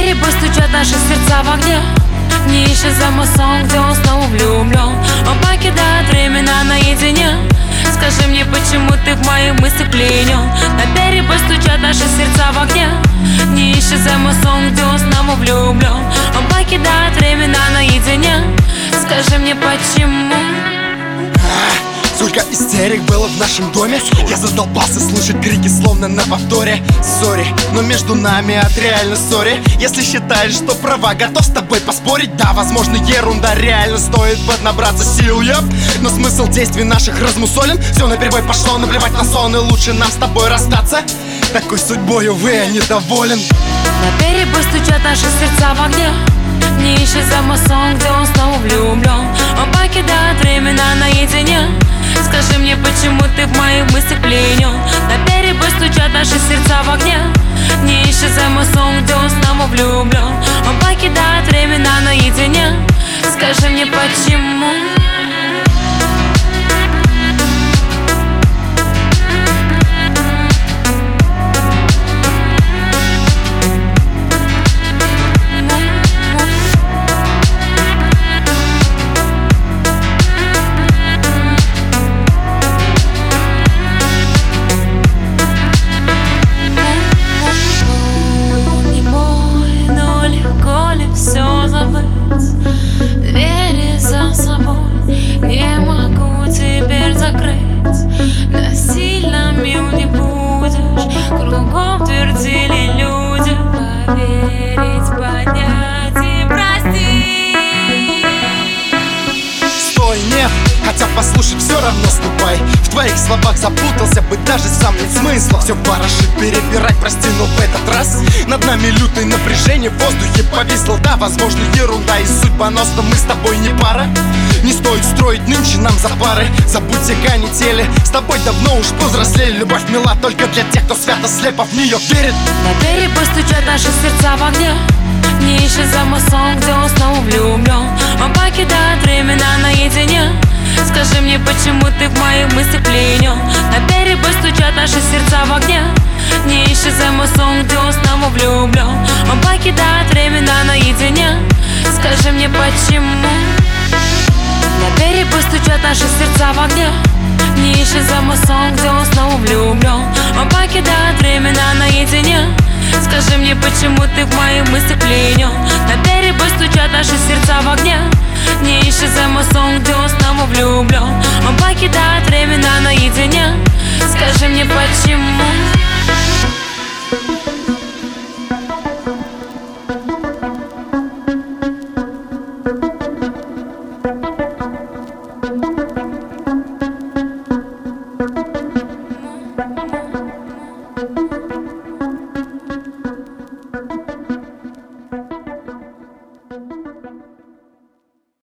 перебой стучат наши сердца в огне. Не исчезаем сон, где он снова влюблен. Он покидает времена наедине. Скажи мне, почему ты в моих мыслях пленен? На перебой стучат наши сердца в огне. Не исчезаем сон, где он снова влюблен. Он покидает времена наедине. Скажи мне, почему? Сколько истерик было в нашем доме. Я задолбался слышать крики, словно на повторе. Сори, но между нами от реально ссори. Если считаешь, что права, готов с тобой поспорить. Да, возможно, ерунда, реально стоит поднабраться сил, но смысл действий наших размусолен. Все наперебой пошло, наплевать на сон, и лучше нам с тобой расстаться. Такой судьбой, увы, я недоволен. На перебой стучат наши сердца в огне. Не исчезаем сон, где он снова влюблен. Он покидает времена наедине. Скажи мне, почему ты в моих мыслях пленен? На перебой стучат наши сердца в огне. Не исчезаем сон, где он снова влюблен. Он покидает времена наедине. Скажи мне, почему? Двери за собой не могу теперь закрыть. Насильно мил не будешь, кругом твердили люди. Поверить, понять и простить. Стой, нет, хотя послушай, все равно ступай. В твоих словах запутался бы, даже сам нет смысла. Все ворошит, перебирать, прости, но в этот раз над нами лютое напряжение в воздухе повисло. Да, возможно, ерунда и судьбоносно, мы с тобой не пара. Не стоит строить нынче нам за пары. Забудь все канители, с тобой давно уж повзрослели. Любовь мила только для тех, кто свято слепо в нее верит. На перебой стучат наши сердца в огне. Не исчезаем сон, где он снова влюблен. Он покидает времена наедине. Скажи мне, почему ты в моих мыслях пленен? На перебой стучат наши сердца в огне. Не исчезаем сон, где он снова влюблен. Он покидает времена наедине. Скажи мне, почему? На перебой стучат наши сердца в огне. Не исчезаем сон, где он снова влюблен. Он покидает времена наедине. Скажи мне, почему ты в моих мыслях пленен? На перебой стучат наши сердца в огне. Не исчезаем сон, где он снова влюблен. Он покидает времена наедине. Скажи мне, почему?